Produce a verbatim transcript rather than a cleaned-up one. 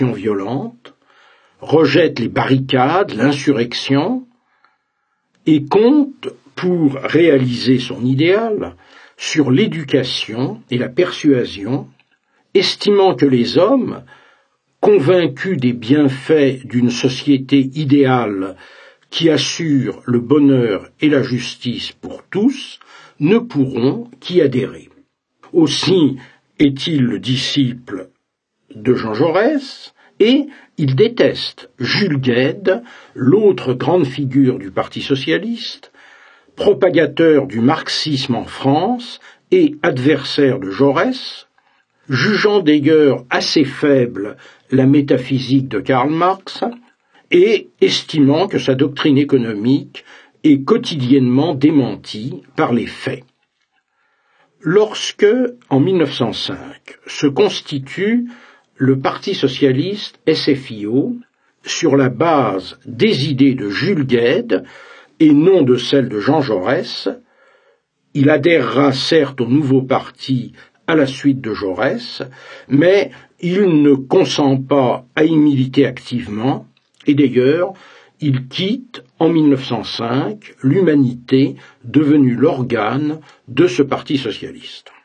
violente, rejette les barricades, l'insurrection, et compte, pour réaliser son idéal, sur l'éducation et la persuasion, estimant que les hommes, convaincus des bienfaits d'une société idéale qui assure le bonheur et la justice pour tous, ne pourront qu'y adhérer. Aussi est-il le disciple de Jean Jaurès, et il déteste Jules Guesde, l'autre grande figure du Parti socialiste, propagateur du marxisme en France et adversaire de Jaurès, jugeant d'ailleurs assez faible la métaphysique de Karl Marx et estimant que sa doctrine économique est quotidiennement démentie par les faits. Lorsque, en mille neuf cent cinq, se constitue le Parti socialiste S F I O sur la base des idées de Jules Guesde et non de celles de Jean Jaurès, il adhérera certes au nouveau parti à la suite de Jaurès, mais il ne consent pas à y militer activement, et d'ailleurs, il quitte en mille neuf cent cinq l'Humanité devenue l'organe de ce Parti socialiste.